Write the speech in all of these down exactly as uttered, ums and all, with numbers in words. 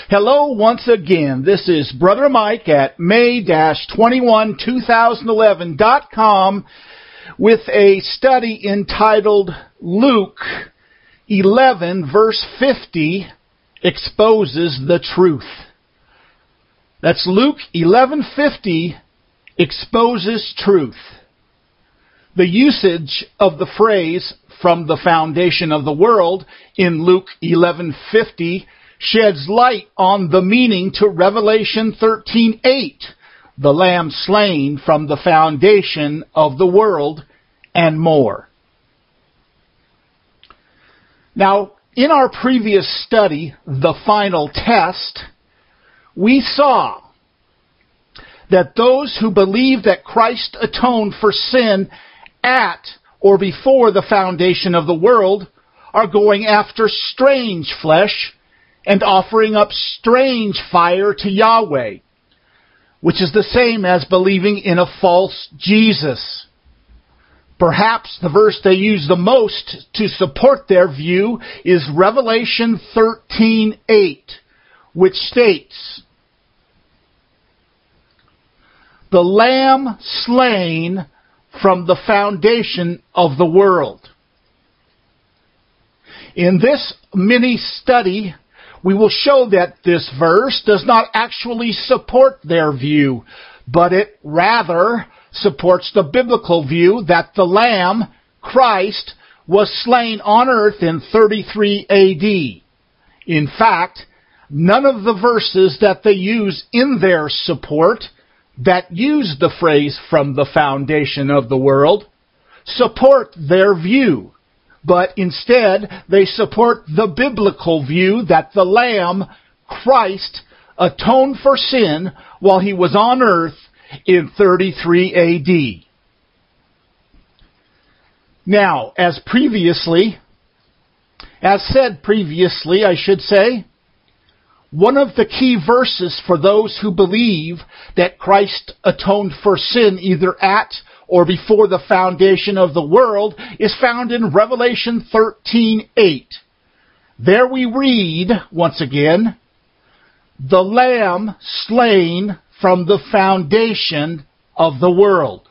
Hello once again. This is Brother Mike at May twenty-first, two thousand eleven dot com with a study entitled Luke eleven verse fifty exposes the truth. That's Luke eleven fifty exposes truth. The usage of the phrase from the foundation of the world in Luke eleven fifty sheds light on the meaning to Revelation thirteen eight, the Lamb slain from the foundation of the world, and more. Now, in our previous study, The Final Test, we saw that those who believe that Christ atoned for sin at or before the foundation of the world are going after strange flesh and offering up strange fire to Yahweh, which is the same as believing in a false Jesus. Perhaps the verse they use the most to support their view is Revelation thirteen eight, which states, "The Lamb slain from the foundation of the world." In this mini-study, we will show that this verse does not actually support their view, but it rather supports the biblical view that the Lamb, Christ, was slain on earth in thirty-three A D. In fact, none of the verses that they use in their support that use the phrase from the foundation of the world support their view. But instead, they support the biblical view that the Lamb, Christ, atoned for sin while he was on earth in thirty-three A D. Now, as previously, as said previously, I should say, one of the key verses for those who believe that Christ atoned for sin either at or before the foundation of the world is found in Revelation thirteen eight. There we read, once again, "The Lamb slain from the foundation of the world."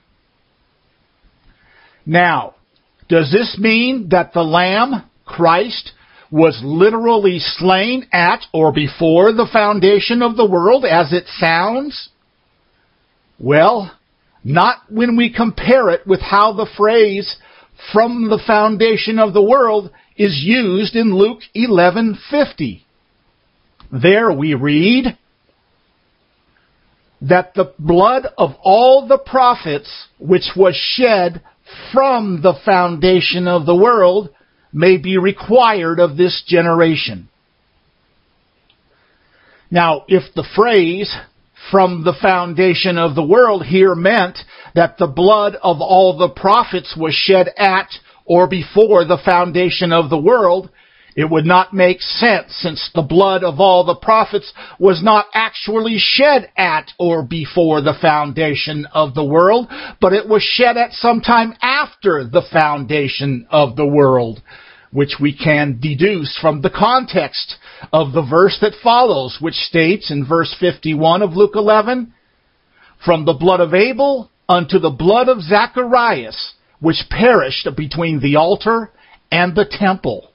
Now, does this mean that the Lamb, Christ, was literally slain at or before the foundation of the world, as it sounds? Well, not when we compare it with how the phrase "from the foundation of the world" is used in Luke eleven fifty. There we read that the blood of all the prophets which was shed from the foundation of the world may be required of this generation. Now, if the phrase "from the foundation of the world" here meant that the blood of all the prophets was shed at or before the foundation of the world, it would not make sense, since the blood of all the prophets was not actually shed at or before the foundation of the world, but it was shed at some time after the foundation of the world, which we can deduce from the context of the verse that follows, which states in verse fifty-one of Luke eleven, "From the blood of Abel unto the blood of Zacharias, which perished between the altar and the temple."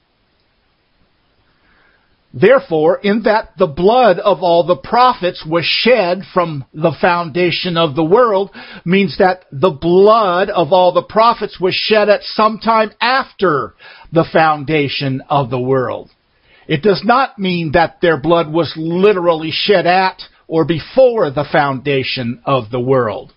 Therefore, in that the blood of all the prophets was shed from the foundation of the world means that the blood of all the prophets was shed at some time after the foundation of the world. It does not mean that their blood was literally shed at or before the foundation of the world.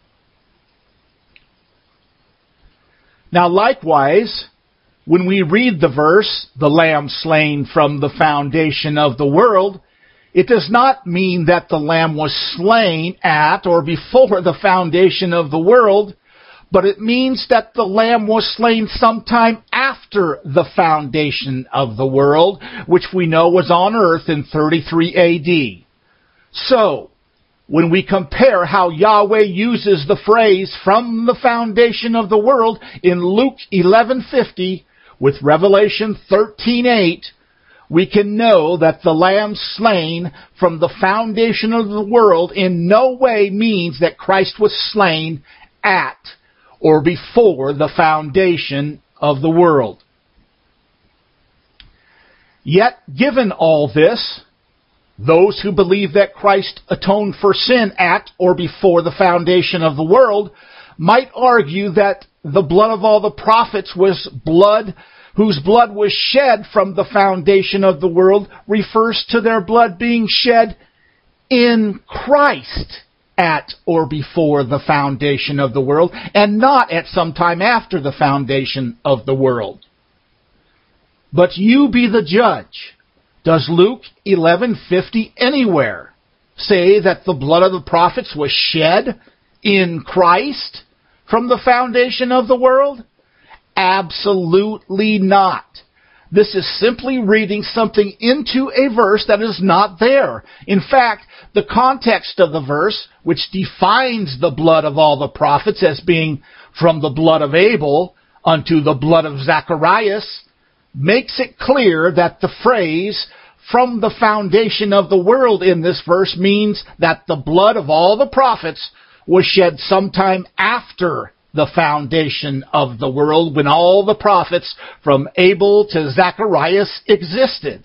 Now, likewise, when we read the verse, "the Lamb slain from the foundation of the world," it does not mean that the Lamb was slain at or before the foundation of the world, but it means that the Lamb was slain sometime after the foundation of the world, which we know was on earth in thirty-three A D. So, when we compare how Yahweh uses the phrase "from the foundation of the world" in Luke eleven fifty with Revelation thirteen eight, we can know that the Lamb slain from the foundation of the world in no way means that Christ was slain at or before the foundation of the world. Yet, given all this, those who believe that Christ atoned for sin at or before the foundation of the world might argue that the blood of all the prophets was blood whose blood was shed from the foundation of the world refers to their blood being shed in Christ at or before the foundation of the world, and not at some time after the foundation of the world. But you be the judge. Does Luke eleven fifty anywhere say that the blood of the prophets was shed in Christ from the foundation of the world? Absolutely not. This is simply reading something into a verse that is not there. In fact, the context of the verse, which defines the blood of all the prophets as being from the blood of Abel unto the blood of Zacharias, makes it clear that the phrase from the foundation of the world in this verse means that the blood of all the prophets was shed sometime after the foundation of the world, when all the prophets from Abel to Zacharias existed.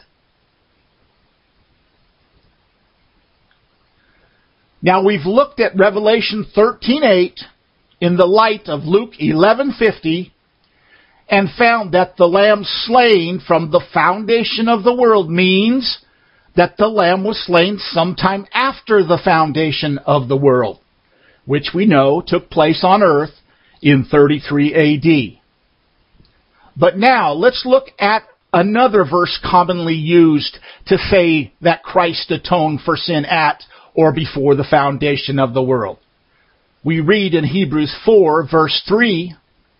Now we've looked at Revelation thirteen eight in the light of Luke eleven fifty and found that the Lamb slain from the foundation of the world means that the Lamb was slain sometime after the foundation of the world, which we know took place on earth in thirty-three A D. But now, let's look at another verse commonly used to say that Christ atoned for sin at or before the foundation of the world. We read in Hebrews four, verse three,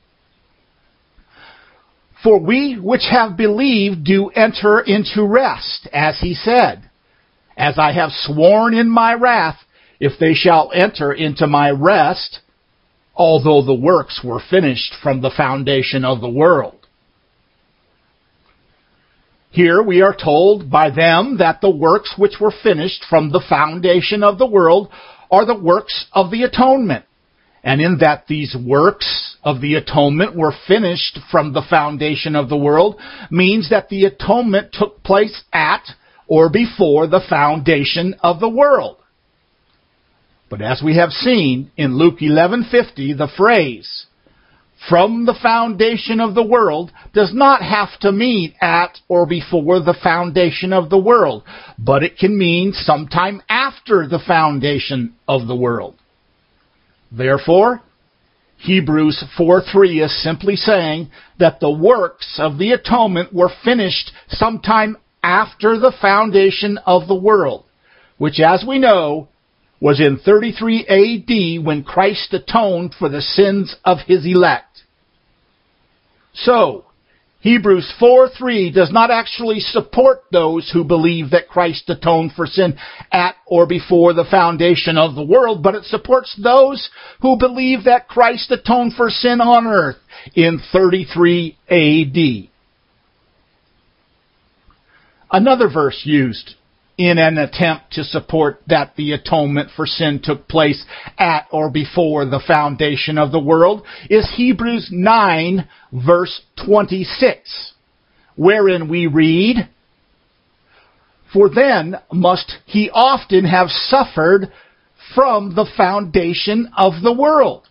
"For we which have believed do enter into rest, as he said, As I have sworn in my wrath, if they shall enter into my rest, although the works were finished from the foundation of the world." Here we are told by them that the works which were finished from the foundation of the world are the works of the atonement. And in that these works of the atonement were finished from the foundation of the world means that the atonement took place at or before the foundation of the world. But as we have seen in Luke eleven fifty, the phrase, "from the foundation of the world," does not have to mean at or before the foundation of the world, but it can mean sometime after the foundation of the world. Therefore, Hebrews four three is simply saying that the works of the atonement were finished sometime after the foundation of the world, which, as we know, was in thirty-three A D when Christ atoned for the sins of his elect. So, Hebrews four three does not actually support those who believe that Christ atoned for sin at or before the foundation of the world, but it supports those who believe that Christ atoned for sin on earth in thirty-three A D. Another verse used in an attempt to support that the atonement for sin took place at or before the foundation of the world is Hebrews nine, verse twenty-six, wherein we read, "For then must he often have suffered from the foundation of the world."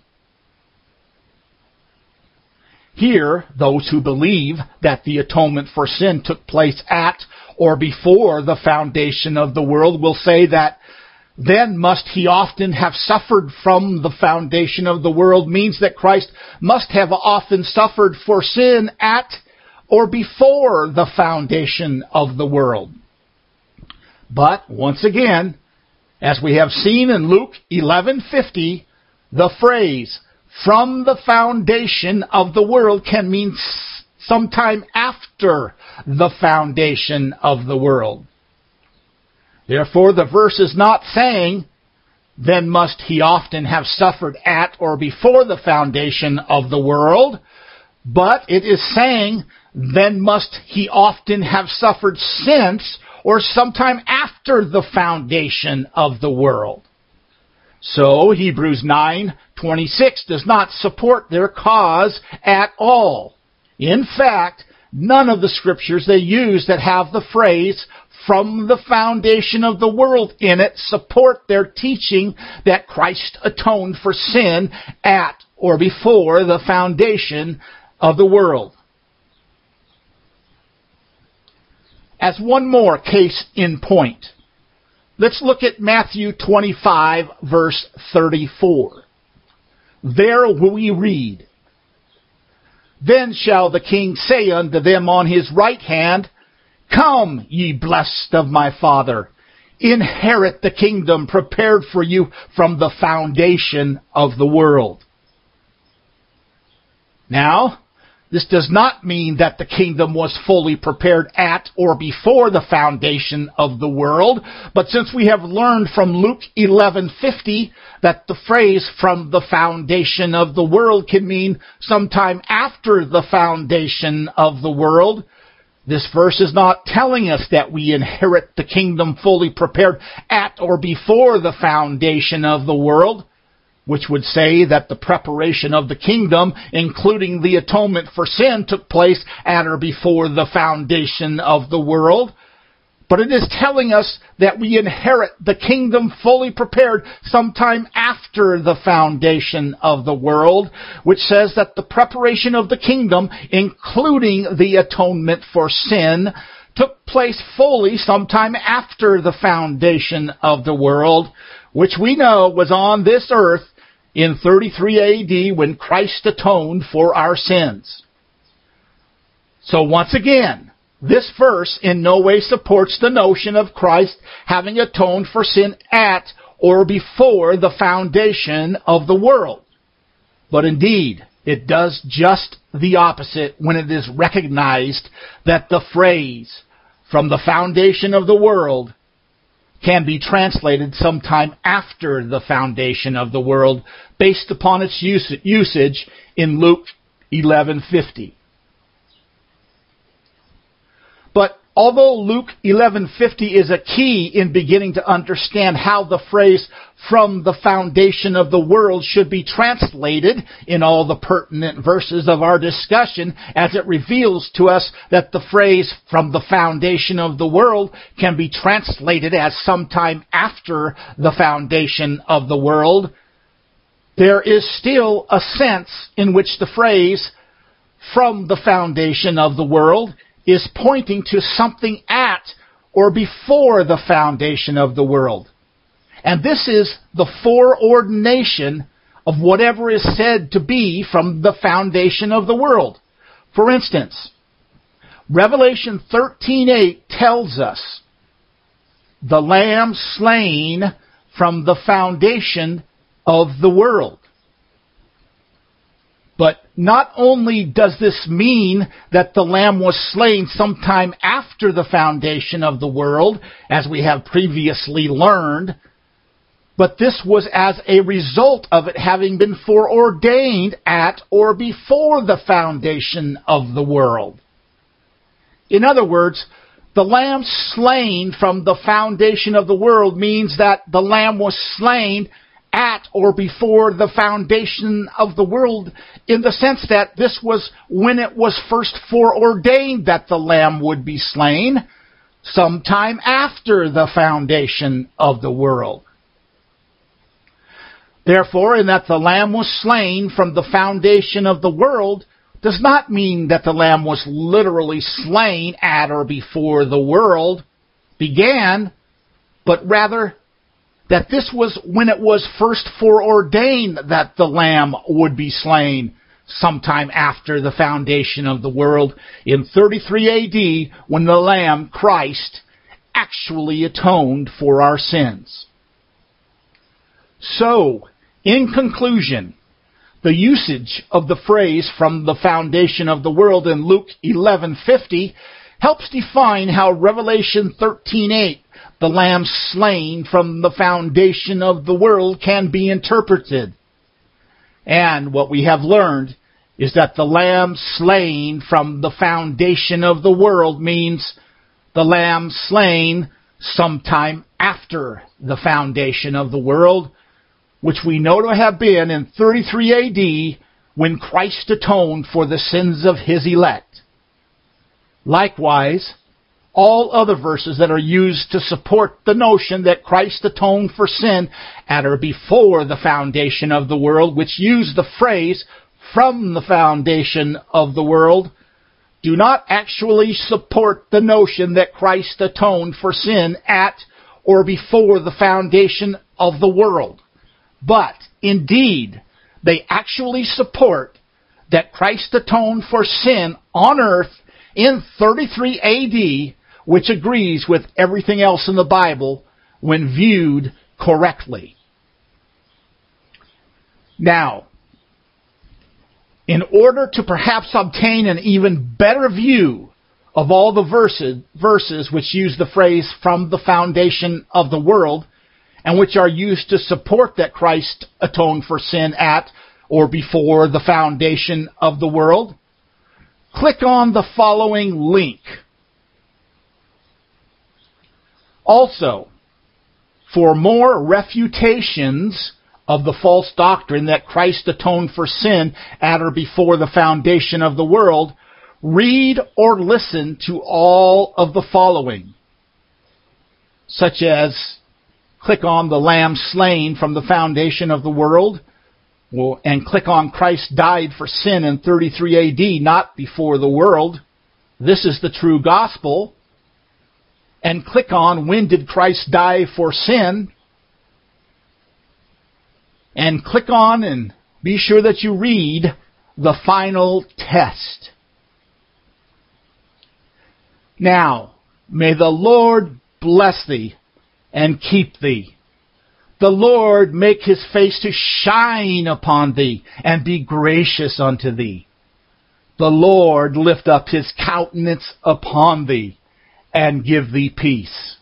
Here, those who believe that the atonement for sin took place at or before the foundation of the world will say that then must he often have suffered from the foundation of the world means that Christ must have often suffered for sin at or before the foundation of the world. But, once again, as we have seen in Luke eleven fifty, the phrase, "from the foundation of the world," can mean sometime after the foundation of the world. Therefore, the verse is not saying, "then must he often have suffered at or before the foundation of the world," but it is saying then must he often have suffered since or sometime after the foundation of the world. So Hebrews nine twenty-six does not support their cause at all. In fact, none of the scriptures they use that have the phrase "from the foundation of the world" in it support their teaching that Christ atoned for sin at or before the foundation of the world. As one more case in point, let's look at Matthew twenty-five, verse thirty-four. There we read, "Then shall the king say unto them on his right hand, Come, ye blessed of my Father, inherit the kingdom prepared for you from the foundation of the world." Now, this does not mean that the kingdom was fully prepared at or before the foundation of the world, but since we have learned from Luke eleven fifty that the phrase "from the foundation of the world" can mean sometime after the foundation of the world, this verse is not telling us that we inherit the kingdom fully prepared at or before the foundation of the world, which would say that the preparation of the kingdom, including the atonement for sin, took place at or before the foundation of the world. But it is telling us that we inherit the kingdom fully prepared sometime after the foundation of the world, which says that the preparation of the kingdom, including the atonement for sin, took place fully sometime after the foundation of the world, which we know was on this earth in thirty-three A D when Christ atoned for our sins. So once again, this verse in no way supports the notion of Christ having atoned for sin at or before the foundation of the world. But indeed, it does just the opposite when it is recognized that the phrase "from the foundation of the world" can be translated sometime after the foundation of the world based upon its usage in Luke eleven fifty. But although Luke eleven fifty is a key in beginning to understand how the phrase "from the foundation of the world" should be translated in all the pertinent verses of our discussion, as it reveals to us that the phrase "from the foundation of the world" can be translated as sometime after the foundation of the world, there is still a sense in which the phrase "from the foundation of the world" is pointing to something at or before the foundation of the world. And this is the foreordination of whatever is said to be from the foundation of the world. For instance, Revelation thirteen eight tells us, "The Lamb slain from the foundation of the world." But not only does this mean that the Lamb was slain sometime after the foundation of the world, as we have previously learned, but this was as a result of it having been foreordained at or before the foundation of the world. In other words, the Lamb slain from the foundation of the world means that the Lamb was slain at or before the foundation of the world, in the sense that this was when it was first foreordained that the Lamb would be slain, sometime after the foundation of the world. Therefore, in that the Lamb was slain from the foundation of the world does not mean that the Lamb was literally slain at or before the world began, but rather that this was when it was first foreordained that the Lamb would be slain sometime after the foundation of the world in thirty-three A D, when the Lamb, Christ, actually atoned for our sins. So, in conclusion, the usage of the phrase "from the foundation of the world" in Luke eleven fifty helps define how Revelation thirteen eight, "the Lamb slain from the foundation of the world," can be interpreted. And what we have learned is that the lamb slain from the foundation of the world means the lamb slain sometime after the foundation of the world, which we know to have been in thirty-three A D when Christ atoned for the sins of His elect. Likewise, all other verses that are used to support the notion that Christ atoned for sin at or before the foundation of the world, which use the phrase from the foundation of the world, do not actually support the notion that Christ atoned for sin at or before the foundation of the world. But, indeed, they actually support that Christ atoned for sin on earth in thirty-three A D, which agrees with everything else in the Bible when viewed correctly. Now, in order to perhaps obtain an even better view of all the verses, verses which use the phrase from the foundation of the world, and which are used to support that Christ atoned for sin at or before the foundation of the world, click on the following link. Also, for more refutations of the false doctrine that Christ atoned for sin at or before the foundation of the world, read or listen to all of the following, such as click on the Lamb slain from the foundation of the world, and click on Christ died for sin in thirty-three A D, not before the world. This is the true gospel. And click on when did Christ die for sin? And click on and be sure that you read the final test. Now, may the Lord bless thee and keep thee. The Lord make His face to shine upon thee and be gracious unto thee. The Lord lift up His countenance upon thee and give thee peace.